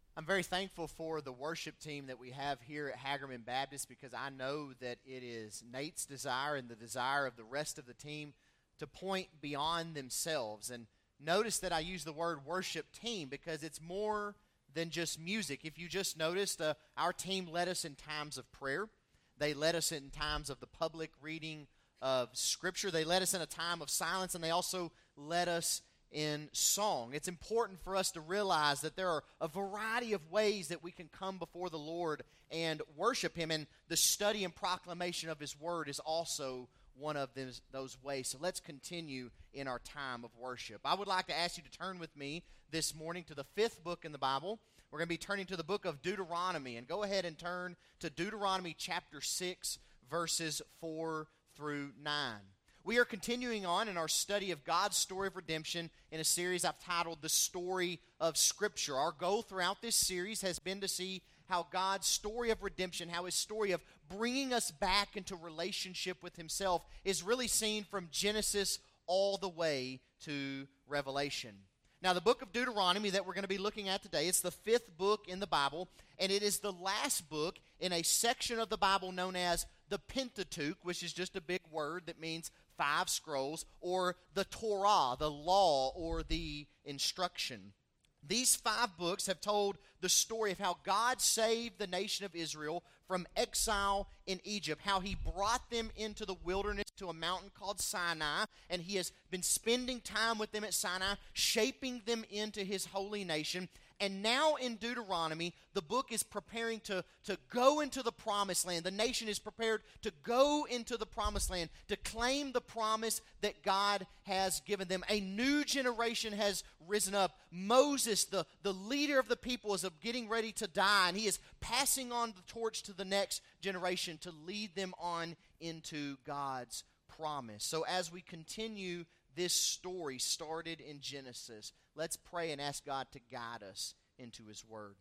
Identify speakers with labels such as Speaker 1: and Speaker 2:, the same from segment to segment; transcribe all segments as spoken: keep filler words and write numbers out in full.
Speaker 1: I'm very thankful for the worship team that we have here at Hagerman Baptist because I know that it is Nate's desire and the desire of the rest of the team to point beyond themselves. And notice that I use the word worship team because it's more than just music. If you just noticed, uh, our team led us in times of prayer. They led us in times of the public reading of Scripture. They led us in a time of silence, and they also led us in song. It's important for us to realize that there are a variety of ways that we can come before the Lord and worship Him, and the study and proclamation of His Word is also one of those, those ways. So let's continue in our time of worship. I would like to ask you to turn with me this morning to the fifth book in the Bible. We're going to be turning to the book of Deuteronomy, and go ahead and turn to Deuteronomy chapter six, verses four through nine. We are continuing on in our study of God's story of redemption in a series I've titled The Story of Scripture. Our goal throughout this series has been to see how God's story of redemption, how His story of bringing us back into relationship with Himself is really seen from Genesis all the way to Revelation. Now, the book of Deuteronomy that we're going to be looking at today, it's the fifth book in the Bible, and it is the last book in a section of the Bible known as the Pentateuch, which is just a big word that means five scrolls, or the Torah, the law, or the instruction. These five books have told the story of how God saved the nation of Israel from exile in Egypt, how He brought them into the wilderness to a mountain called Sinai, and He has been spending time with them at Sinai, shaping them into His holy nation. And now in Deuteronomy, the book is preparing to, to go into the promised land. The nation is prepared to go into the promised land, to claim the promise that God has given them. A new generation has risen up. Moses, the, the leader of the people, is getting ready to die, and he is passing on the torch to the next generation to lead them on into God's promise. So as we continue this story started in Genesis, let's pray and ask God to guide us into His Word.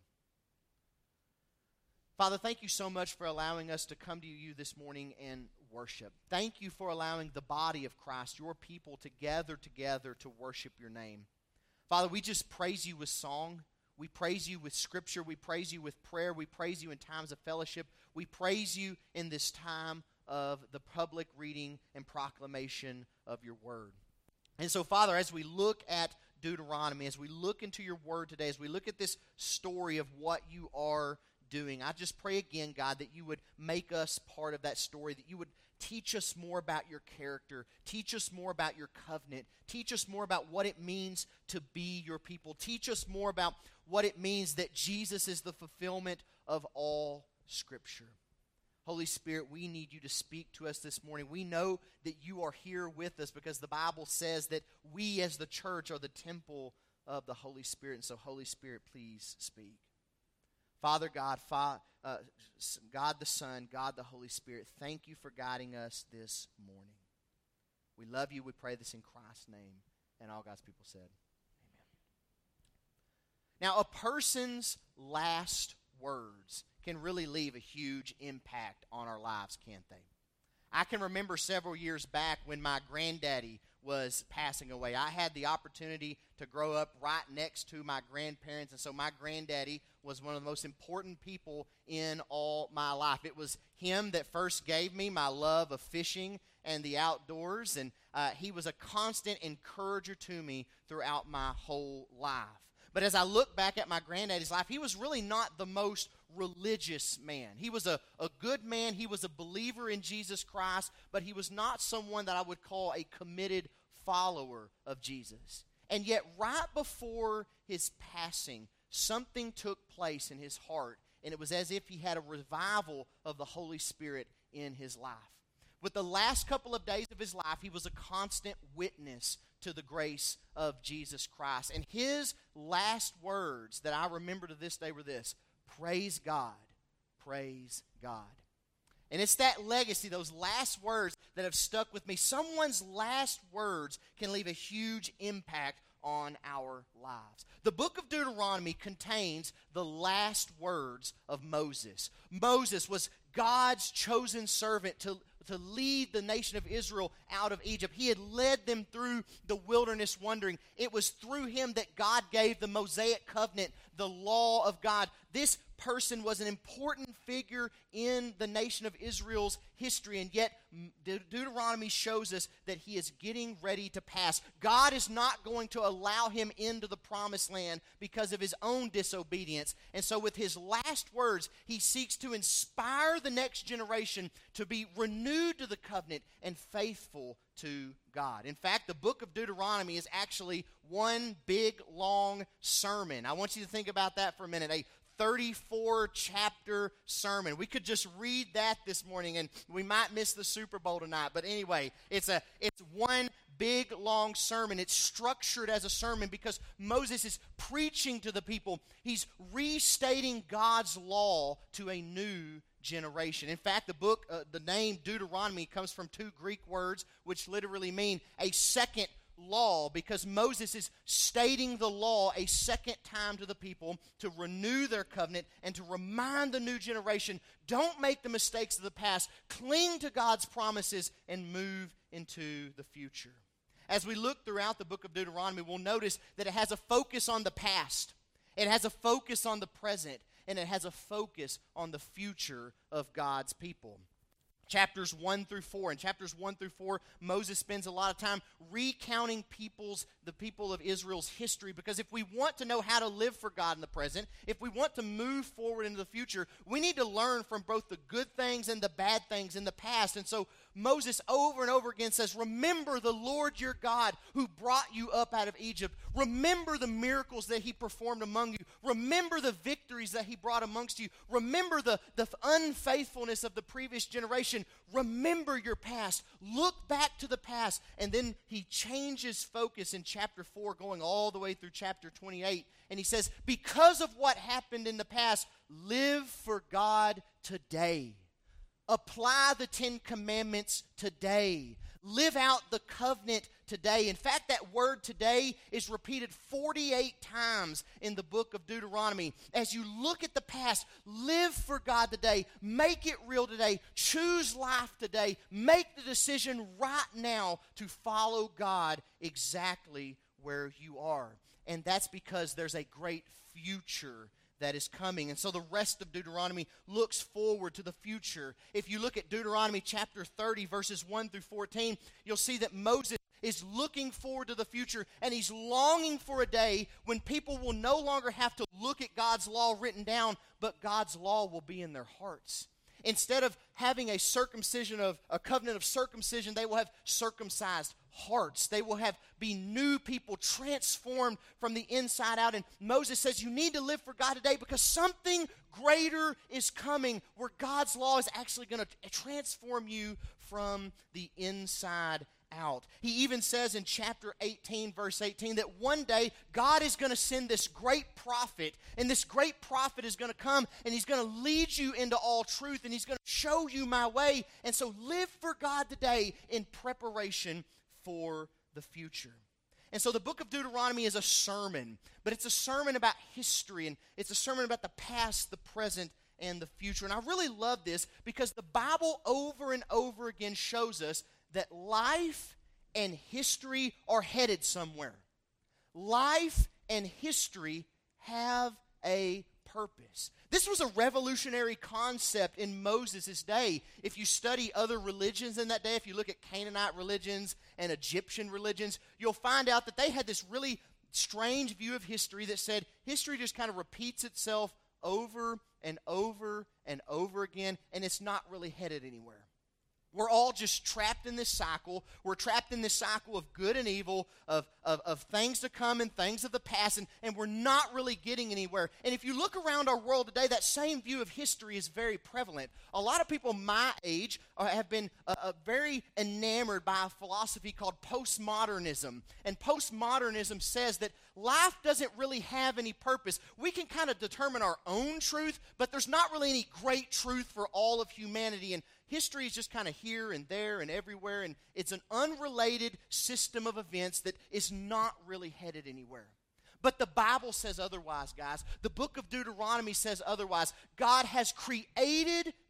Speaker 1: Father, thank you so much for allowing us to come to you this morning and worship. Thank you for allowing the body of Christ, your people, to gather together to worship your name. Father, we just praise you with song. We praise you with Scripture. We praise you with prayer. We praise you in times of fellowship. We praise you in this time of the public reading and proclamation of your Word. And so, Father, as we look at Deuteronomy, as we look into your word today, as we look at this story of what you are doing, I just pray again, God, that you would make us part of that story, that you would teach us more about your character, teach us more about your covenant, teach us more about what it means to be your people, teach us more about what it means that Jesus is the fulfillment of all Scripture. Holy Spirit, we need you to speak to us this morning. We know that you are here with us because the Bible says that we as the church are the temple of the Holy Spirit. And so, Holy Spirit, please speak. Father God, Fa- uh, God the Son, God the Holy Spirit, thank you for guiding us this morning. We love you. We pray this in Christ's name. And all God's people said, amen. Now, a person's last words can really leave a huge impact on our lives, can't they? I can remember several years back when my granddaddy was passing away. I had the opportunity to grow up right next to my grandparents, and so my granddaddy was one of the most important people in all my life. It was him that first gave me my love of fishing and the outdoors, and uh, he was a constant encourager to me throughout my whole life. But as I look back at my granddaddy's life, he was really not the most religious man. He was a, a good man. He was a believer in Jesus Christ, but he was not someone that I would call a committed follower of Jesus. And yet, right before his passing, something took place in his heart, and it was as if he had a revival of the Holy Spirit in his life. With the last couple of days of his life, he was a constant witness to the grace of Jesus Christ. And his last words that I remember to this day were this: praise God, praise God. And it's that legacy, those last words that have stuck with me. Someone's last words can leave a huge impact on our lives. The book of Deuteronomy contains the last words of Moses. Moses was God's chosen servant to to lead the nation of Israel out of Egypt. He had led them through the wilderness wandering. It was through him that God gave the Mosaic covenant, the law of God. This person was an important figure in the nation of Israel's history, and yet De- Deuteronomy shows us that he is getting ready to pass. God is not going to allow him into the promised land because of his own disobedience. And so with his last words, he seeks to inspire the next generation to be renewed to the covenant and faithful to God. In fact, the book of Deuteronomy is actually one big, long sermon. I want you to think about that for a minute. A thirty-four chapter sermon. We could just read that this morning and we might miss the Super Bowl tonight. But anyway, it's a it's one big long sermon. It's structured as a sermon because Moses is preaching to the people. He's restating God's law to a new generation. In fact, the book, uh, the name Deuteronomy comes from two Greek words which literally mean a second law, because Moses is stating the law a second time to the people to renew their covenant and to remind the new generation, don't make the mistakes of the past, cling to God's promises, and move into the future. As we look throughout the book of Deuteronomy, we'll notice that it has a focus on the past, it has a focus on the present, and it has a focus on the future of God's people. Chapters one through four. In chapters one through four, Moses spends a lot of time recounting people's, the people of Israel's history, because if we want to know how to live for God in the present, if we want to move forward into the future, we need to learn from both the good things and the bad things in the past. And so Moses over and over again says, remember the Lord your God who brought you up out of Egypt. Remember the miracles that he performed among you. Remember the victories that he brought amongst you. Remember the, the unfaithfulness of the previous generation. Remember your past. Look back to the past. And then he changes focus in chapter four, going all the way through chapter twenty-eight. And he says, because of what happened in the past, live for God today. Apply the Ten Commandments today. Live out the covenant today. In fact, that word today is repeated forty-eight times in the book of Deuteronomy. As you look at the past, live for God today. Make it real today. Choose life today. Make the decision right now to follow God exactly where you are. And that's because there's a great future that is coming. And so the rest of Deuteronomy looks forward to the future. If you look at Deuteronomy chapter thirty, verses one through fourteen, you'll see that Moses is looking forward to the future, and he's longing for a day when people will no longer have to look at God's law written down, but God's law will be in their hearts. Instead of having a circumcision of a covenant of circumcision, they will have circumcised hearts. They will have be new people transformed from the inside out. And Moses says you need to live for God today because something greater is coming where God's law is actually going to transform you from the inside out. He even says in chapter eighteen, verse eighteen, that one day God is going to send this great prophet, and this great prophet is going to come, and he's going to lead you into all truth, and he's going to show you my way. And so live for God today in preparation for the future. And so the book of Deuteronomy is a sermon, but it's a sermon about history, and it's a sermon about the past, the present, and the future. And I really love this because the Bible over and over again shows us that life and history are headed somewhere. Life and history have a purpose. This was a revolutionary concept in Moses' day. If you study other religions in that day, if you look at Canaanite religions and Egyptian religions, you'll find out that they had this really strange view of history that said history just kind of repeats itself over and over and over again, and it's not really headed anywhere. We're all just trapped in this cycle. We're trapped in this cycle of good and evil, of, of, of things to come and things of the past, and, and we're not really getting anywhere. And if you look around our world today, that same view of history is very prevalent. A lot of people my age are, have been uh, uh, very enamored by a philosophy called postmodernism. And postmodernism says that life doesn't really have any purpose. We can kind of determine our own truth, but there's not really any great truth for all of humanity. And history is just kind of here and there and everywhere, and it's an unrelated system of events that is not really headed anywhere. But the Bible says otherwise, guys. The book of Deuteronomy says otherwise. God has created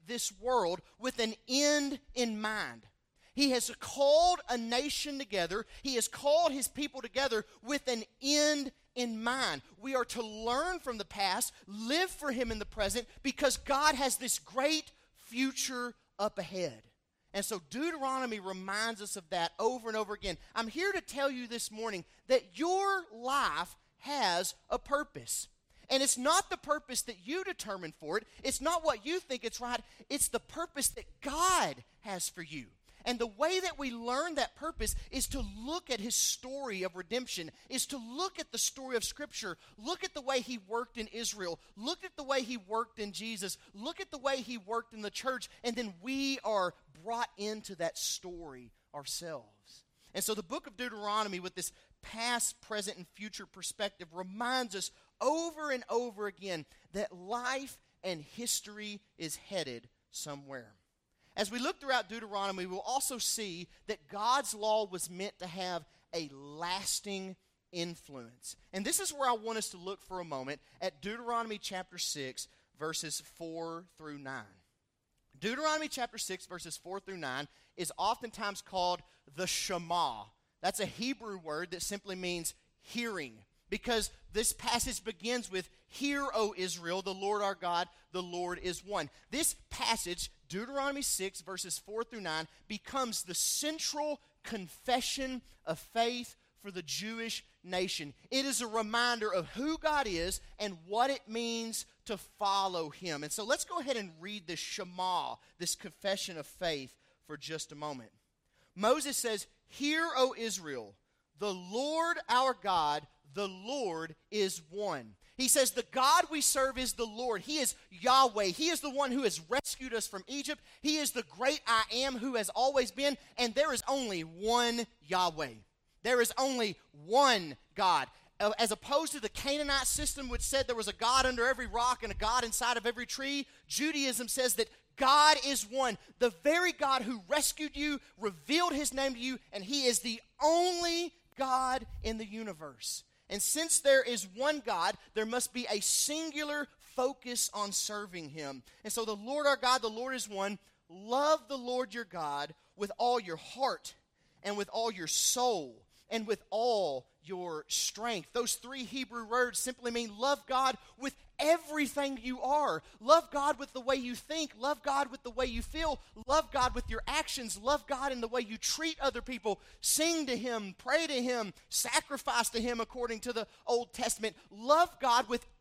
Speaker 1: this world with an end in mind. He has called a nation together. He has called his people together with an end in mind. We are to learn from the past, live for him in the present, because God has this great future up ahead. And so Deuteronomy reminds us of that over and over again. I'm here to tell you this morning that your life has a purpose. And it's not the purpose that you determine for it. It's not what you think it's right. It's the purpose that God has for you. And the way that we learn that purpose is to look at his story of redemption, is to look at the story of Scripture, look at the way he worked in Israel, look at the way he worked in Jesus, look at the way he worked in the church, and then we are brought into that story ourselves. And so the book of Deuteronomy, with this past, present, and future perspective, reminds us over and over again that life and history is headed somewhere. As we look throughout Deuteronomy, we'll also see that God's law was meant to have a lasting influence. And this is where I want us to look for a moment at Deuteronomy chapter six, verses four through nine. Deuteronomy chapter six, verses four through nine is oftentimes called the Shema. That's a Hebrew word that simply means hearing, because this passage begins with, "Hear, O Israel, the Lord our God, the Lord is one." This passage, Deuteronomy six, verses four through nine, becomes the central confession of faith for the Jewish nation. It is a reminder of who God is and what it means to follow him. And so let's go ahead and read this Shema, this confession of faith, for just a moment. Moses says, "Hear, O Israel, the Lord our God, the Lord is one." He says the God we serve is the Lord. He is Yahweh. He is the one who has rescued us from Egypt. He is the great I am who has always been. And there is only one Yahweh. There is only one God. As opposed to the Canaanite system, which said there was a God under every rock and a God inside of every tree, Judaism says that God is one. The very God who rescued you, revealed his name to you, and he is the only God in the universe. And since there is one God, there must be a singular focus on serving him. And so the Lord our God, the Lord is one. Love the Lord your God with all your heart and with all your soul and with all your strength. Those three Hebrew words simply mean love God with everything you are. Love God with the way you think. Love God with the way you feel. Love God with your actions. Love God in the way you treat other people. Sing to him, pray to him, sacrifice to him according to the Old Testament. Love God with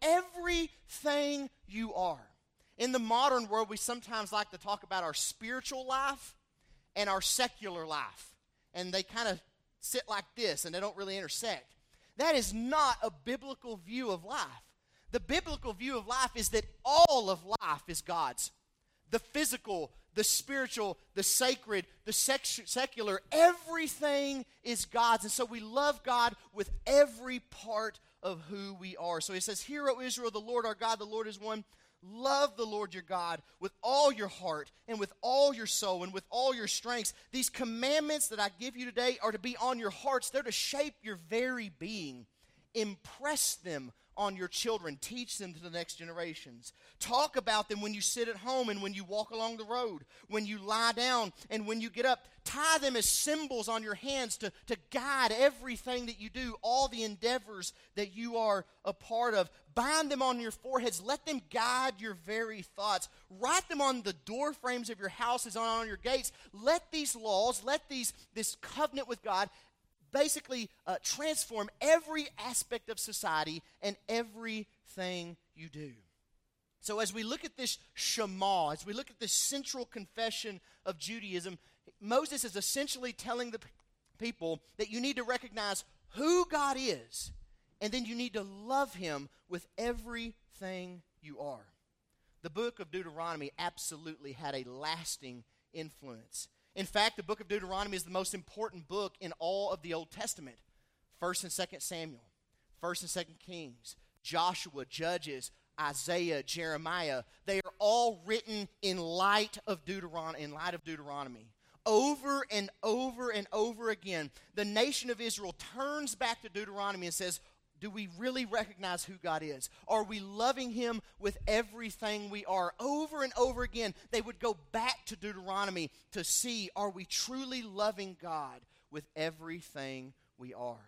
Speaker 1: everything you are. In the modern world, we sometimes like to talk about our spiritual life and our secular life. And they kind of sit like this and they don't really intersect. That is not a biblical view of life. The biblical view of life is that all of life is God's. The physical, the spiritual, the sacred, the sex- secular, everything is God's. And so we love God with every part of who we are. So he says, "Hear, O Israel, the Lord our God, the Lord is one. Love the Lord your God with all your heart and with all your soul and with all your strengths." These commandments that I give you today are to be on your hearts. They're to shape your very being. Impress them on your children. Teach them to the next generations. Talk about them when you sit at home and when you walk along the road, when you lie down and when you get up. Tie them as symbols on your hands to, to guide everything that you do, all the endeavors that you are a part of. Bind them on your foreheads. Let them guide your very thoughts. Write them on the door frames of your houses, on, on your gates. Let these laws, let these this covenant with God basically uh, transform every aspect of society and everything you do. So as we look at this Shema, as we look at this central confession of Judaism, Moses is essentially telling the p- people that you need to recognize who God is, and then you need to love him with everything you are. The book of Deuteronomy absolutely had a lasting influence. In fact, the book of Deuteronomy is the most important book in all of the Old Testament. First and Second Samuel, First and Second Kings, Joshua, Judges, Isaiah, Jeremiah. They are all written in light of Deuteronomy, in light of Deuteronomy. Over and over and over again, the nation of Israel turns back to Deuteronomy and says, do we really recognize who God is? Are we loving him with everything we are? Over and over again, they would go back to Deuteronomy to see, are we truly loving God with everything we are?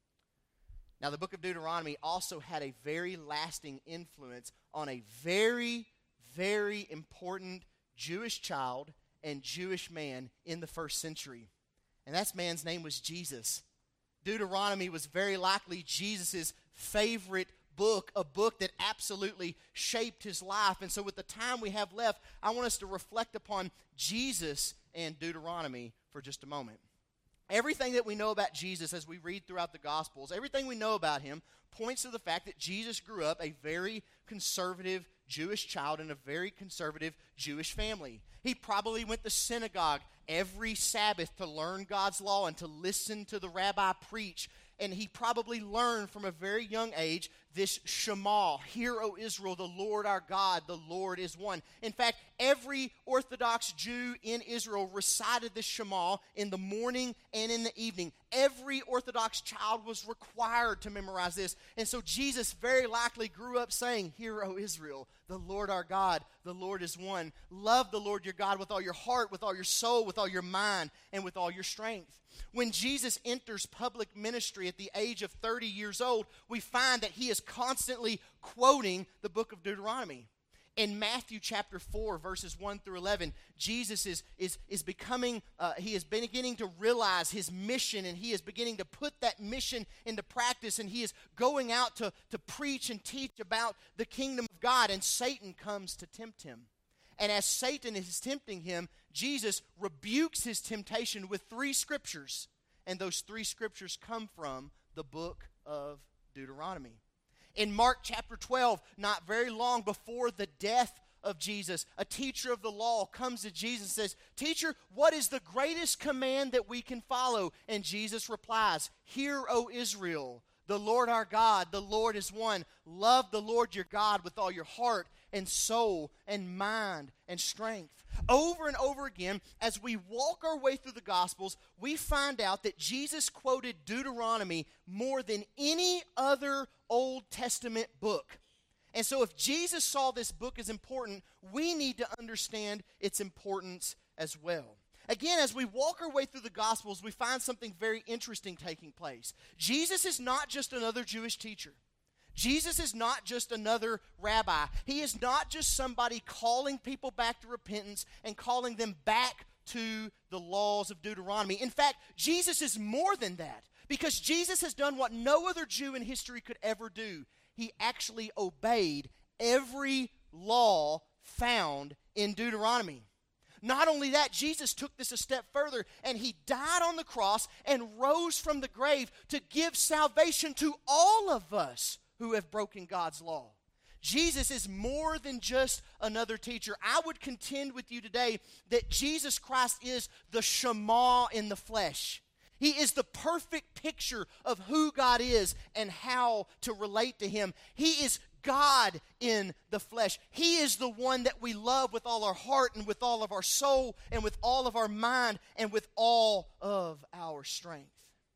Speaker 1: Now, the book of Deuteronomy also had a very lasting influence on a very, very important Jewish child and Jewish man in the first century. And that man's name was Jesus. Deuteronomy was very likely Jesus' favorite book, a book that absolutely shaped his life. And so with the time we have left, I want us to reflect upon Jesus and Deuteronomy for just a moment. Everything that we know about Jesus as we read throughout the Gospels, everything we know about him points to the fact that Jesus grew up a very conservative Jewish child in a very conservative Jewish family. He probably went to synagogue every Sabbath to learn God's law and to listen to the rabbi preach. And he probably learned from a very young age this Shema, Hear, O Israel, the Lord our God, the Lord is one. In fact, every Orthodox Jew in Israel recited this Shema in the morning and in the evening. Every Orthodox child was required to memorize this. And so Jesus very likely grew up saying, Hear, O Israel, the Lord our God, the Lord is one. Love the Lord your God with all your heart, with all your soul, with all your mind, and with all your strength. When Jesus enters public ministry at the age of thirty years old, we find that he is constantly quoting the book of Deuteronomy. In Matthew chapter four, verses one through eleven, Jesus is, is, is becoming, uh, he is beginning to realize his mission, and he is beginning to put that mission into practice, and he is going out to, to preach and teach about the kingdom of God, and Satan comes to tempt him. And as Satan is tempting him, Jesus rebukes his temptation with three scriptures. And those three scriptures come from the book of Deuteronomy. In Mark chapter twelve, not very long before the death of Jesus, a teacher of the law comes to Jesus and says, Teacher, what is the greatest command that we can follow? And Jesus replies, Hear, O Israel, the Lord our God, the Lord is one. Love the Lord your God with all your heart and soul and mind and strength. Over and over again, as we walk our way through the Gospels, we find out that Jesus quoted Deuteronomy more than any other Old Testament book. And so if Jesus saw this book as important, we need to understand its importance as well. Again, as we walk our way through the Gospels, we find something very interesting taking place. Jesus is not just another Jewish teacher. Jesus is not just another rabbi. He is not just somebody calling people back to repentance and calling them back to the laws of Deuteronomy. In fact, Jesus is more than that, because Jesus has done what no other Jew in history could ever do. He actually obeyed every law found in Deuteronomy. Not only that, Jesus took this a step further, and he died on the cross and rose from the grave to give salvation to all of us who have broken God's law. Jesus is more than just another teacher. I would contend with you today that Jesus Christ is the Shema in the flesh. He is the perfect picture of who God is and how to relate to him. He is God in the flesh. He is the one that we love with all our heart and with all of our soul and with all of our mind and with all of our strength.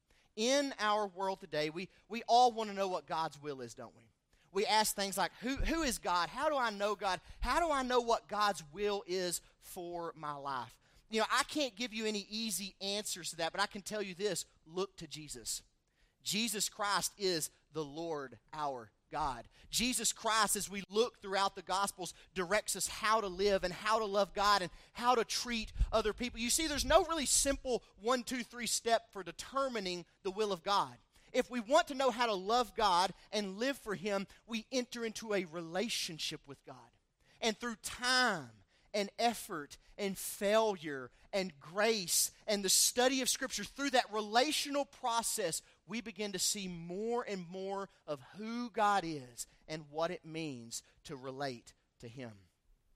Speaker 1: In our world today, we, we all want to know what God's will is, don't we? We ask things like, who, who is God? How do I know God? How do I know what God's will is for my life? You know, I can't give you any easy answers to that, but I can tell you this: look to Jesus. Jesus Christ is the Lord our God. Jesus Christ, as we look throughout the Gospels, directs us how to live and how to love God and how to treat other people. You see, there's no really simple one, two, three step for determining the will of God. If we want to know how to love God and live for him, we enter into a relationship with God. And through time and effort and failure and grace and the study of Scripture, through that relational process, we begin to see more and more of who God is and what it means to relate to him.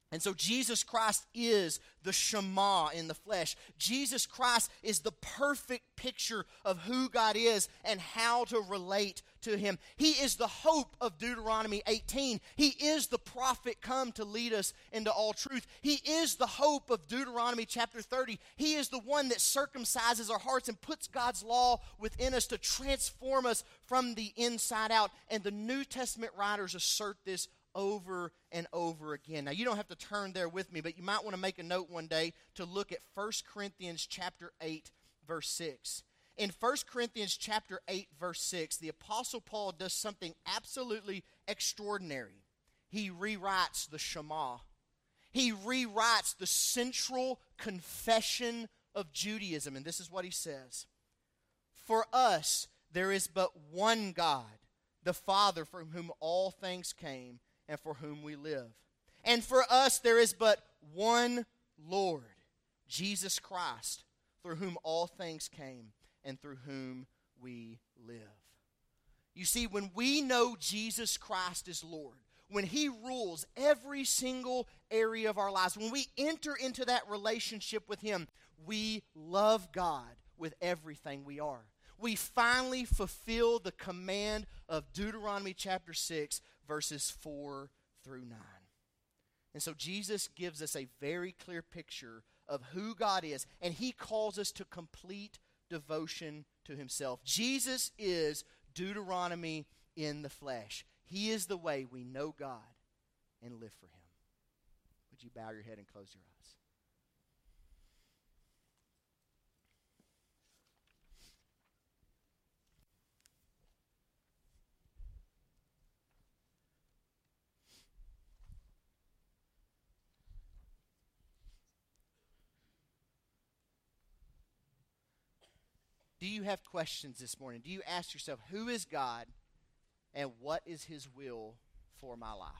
Speaker 1: And so Jesus Christ is the Shema in the flesh. Jesus Christ is the perfect picture of who God is and how to relate to Him. He is the hope of Deuteronomy eighteen. He is the prophet come to lead us into all truth. He is the hope of Deuteronomy chapter thirty. He is the one that circumcises our hearts and puts God's law within us to transform us from the inside out. And the New Testament writers assert this over and over again. Now, you don't have to turn there with me, but you might want to make a note one day to look at First Corinthians chapter eight, verse six. In First Corinthians chapter eight, verse six, the Apostle Paul does something absolutely extraordinary. He rewrites the Shema. He rewrites the central confession of Judaism, and this is what he says. For us, there is but one God, the Father, from whom all things came, and for whom we live. And for us there is but one Lord, Jesus Christ, through whom all things came and through whom we live. You see, when we know Jesus Christ is Lord, when He rules every single area of our lives, when we enter into that relationship with Him, we love God with everything we are. We finally fulfill the command of Deuteronomy chapter six, verses four through nine. And so Jesus gives us a very clear picture of who God is, and He calls us to complete devotion to Himself. Jesus is Deuteronomy in the flesh. He is the way we know God and live for Him. Would you bow your head and close your eyes? Do you have questions this morning? Do you ask yourself, who is God and what is His will for my life?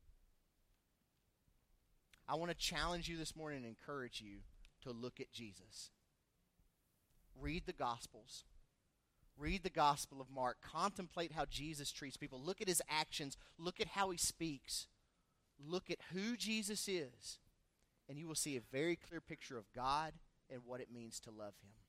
Speaker 1: I want to challenge you this morning and encourage you to look at Jesus. Read the Gospels. Read the Gospel of Mark. Contemplate how Jesus treats people. Look at His actions. Look at how He speaks. Look at who Jesus is. And you will see a very clear picture of God and what it means to love Him.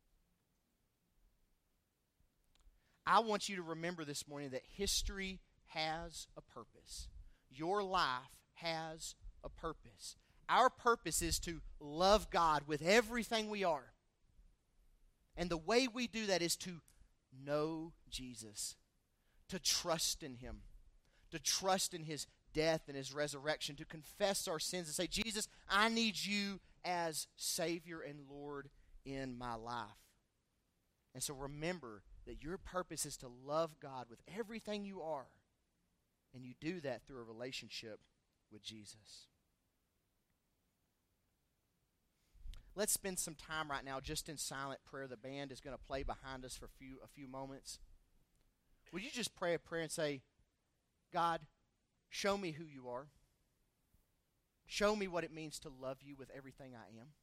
Speaker 1: I want you to remember this morning that history has a purpose. Your life has a purpose. Our purpose is to love God with everything we are. And the way we do that is to know Jesus, to trust in Him, to trust in His death and His resurrection, to confess our sins and say, Jesus, I need You as Savior and Lord in my life. And so remember that your purpose is to love God with everything you are. And you do that through a relationship with Jesus. Let's spend some time right now just in silent prayer. The band is going to play behind us for a few, a few moments. Would you just pray a prayer and say, God, show me who You are. Show me what it means to love You with everything I am.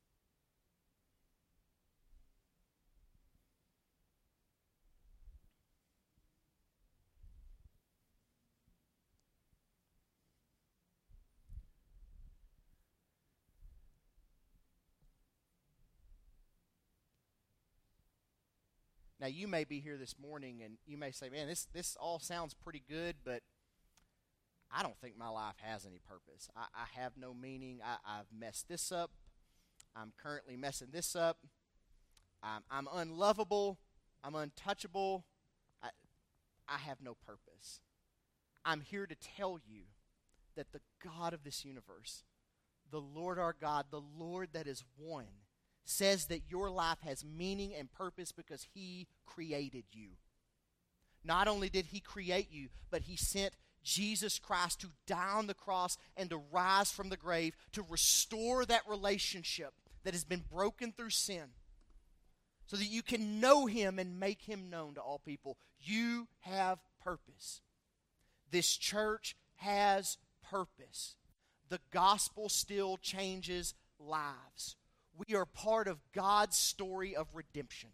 Speaker 1: Now, you may be here this morning and you may say, man, this, this all sounds pretty good, but I don't think my life has any purpose. I, I have no meaning. I, I've messed this up. I'm currently messing this up. I'm, I'm unlovable. I'm untouchable. I, I have no purpose. I'm here to tell you that the God of this universe, the Lord our God, the Lord that is one, says that your life has meaning and purpose because He created you. Not only did He create you, but He sent Jesus Christ to die on the cross and to rise from the grave to restore that relationship that has been broken through sin so that you can know Him and make Him known to all people. You have purpose. This church has purpose. The gospel still changes lives. We are part of God's story of redemption.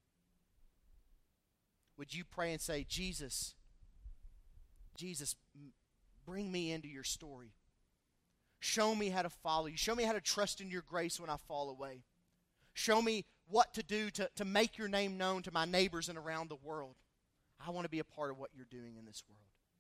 Speaker 1: Would you pray and say, Jesus, Jesus, bring me into Your story. Show me how to follow you. Show me how to trust in your grace when I fall away. Show me what to do to, to make your name known to my neighbors and around the world. I want to be a part of what you're doing in this world.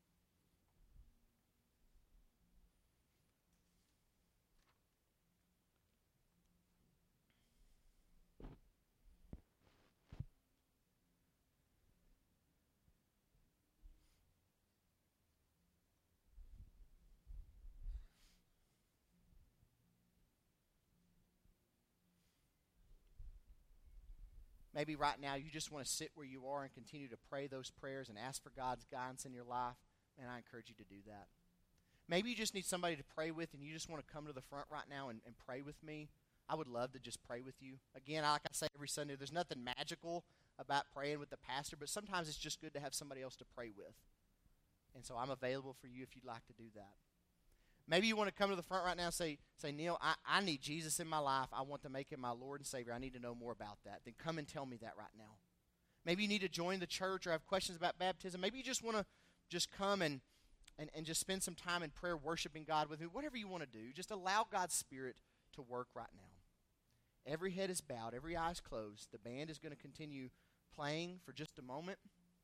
Speaker 1: Maybe right now you just want to sit where you are and continue to pray those prayers and ask for God's guidance in your life. And I encourage you to do that. Maybe you just need somebody to pray with and you just want to come to the front right now and, and pray with me. I would love to just pray with you. Again, like I say every Sunday, there's nothing magical about praying with the pastor, but sometimes it's just good to have somebody else to pray with. And so I'm available for you if you'd like to do that. Maybe you want to come to the front right now and say, say Neil, I, I need Jesus in my life. I want to make him my Lord and Savior. I need to know more about that. Then come and tell me that right now. Maybe you need to join the church or have questions about baptism. Maybe you just want to just come and, and, and just spend some time in prayer worshiping God with me. Whatever you want to do, just allow God's Spirit to work right now. Every head is bowed. Every eye is closed. The band is going to continue playing for just a moment.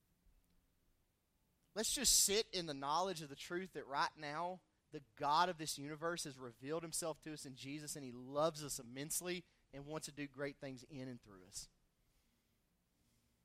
Speaker 1: Let's just sit in the knowledge of the truth that right now, the God of this universe has revealed himself to us in Jesus, and he loves us immensely and wants to do great things in and through us.